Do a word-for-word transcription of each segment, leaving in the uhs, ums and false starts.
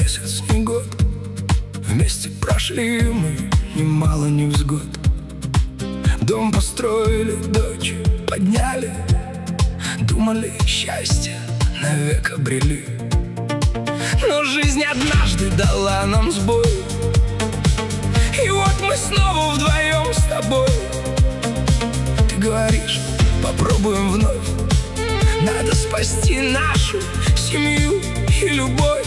месяц, не год. Вместе прошли мы немало невзгод. Дом построили, дочь подняли. Думали, счастье навек обрели. Но жизнь однажды дала нам сбой. И вот мы снова вдвоем с тобой. Ты говоришь, попробуем вновь. Надо спасти нашу семью и любовь.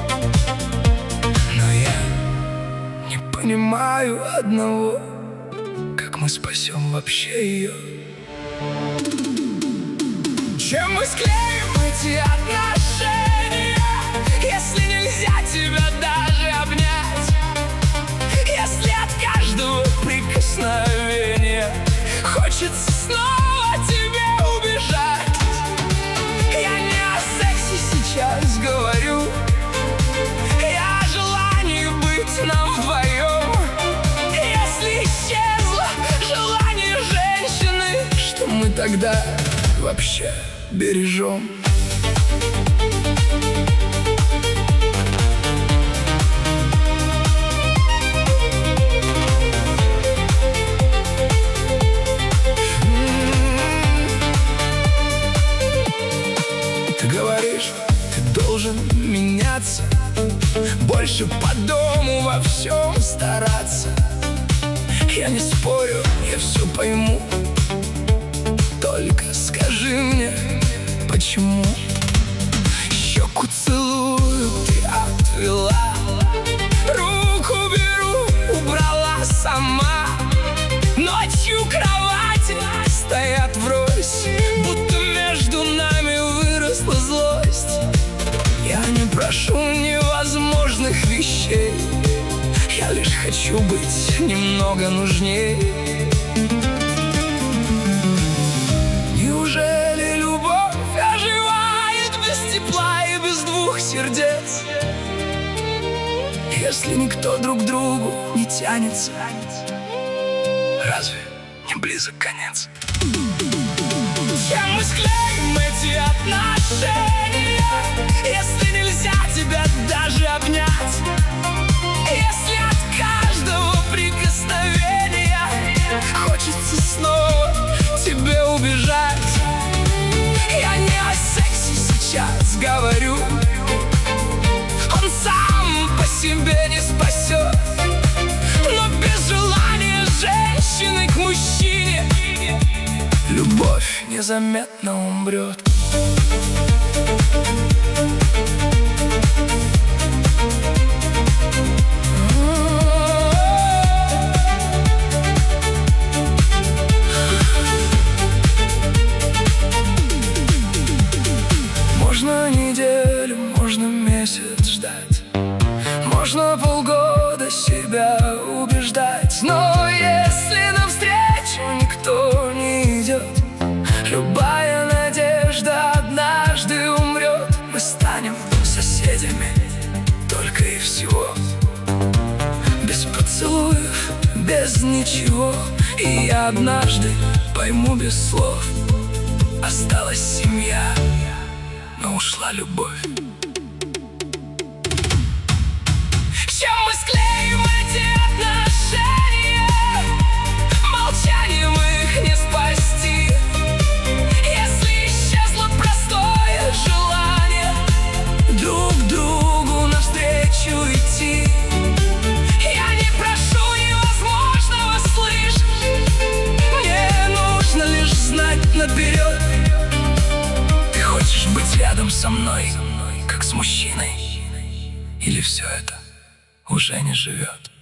Но я не понимаю одного: как мы спасем вообще ее? Чем мы склеим эти отношения, если нельзя тебя даже обнять? Если от каждого прикосновения хочется снова тебе убежать? Я не о сексе сейчас говорю, я о желании быть нам вдвоем. Если исчезло желание женщины, что мы тогда вообще бережем? Ты говоришь, ты должен меняться, больше по дому во всем стараться. Я не спорю, я все пойму. Только скажи мне, почему? Щеку целую, ты отвела, руку беру, убрала сама. Ночью кровати стоят врозь, будто между нами выросла злость. Я не прошу невозможных вещей, я лишь хочу быть немного нужней. Неужели любовь оживает без тепла и без двух сердец, если никто друг к другу не тянется? Разве не близок конец? Чем мы склеим эти отношения, если нельзя тебя даже обнять? Если от каждого прикосновения хочется снова тебе убежать? Я не о сексе сейчас говорю, он сам по себе не спасет. Но без желания женщины к мужчине любовь незаметно умрет. Можно неделю, можно месяц ждать, можно полгода себя убеждать. Но если навстречу никто не идет, любая надежда однажды умрет. Мы станем соседями только и всего, без поцелуев, без ничего. И я однажды пойму без слов: осталась семья, но ушла любовь. Чем мы склеим эти отношения, молчанием их не спасти. Если исчезло простое желание друг другу навстречу идти. Я не прошу невозможного, слышь, мне нужно лишь знать наперед: ты хочешь быть рядом со мной, как с мужчиной, или все это уже не живет?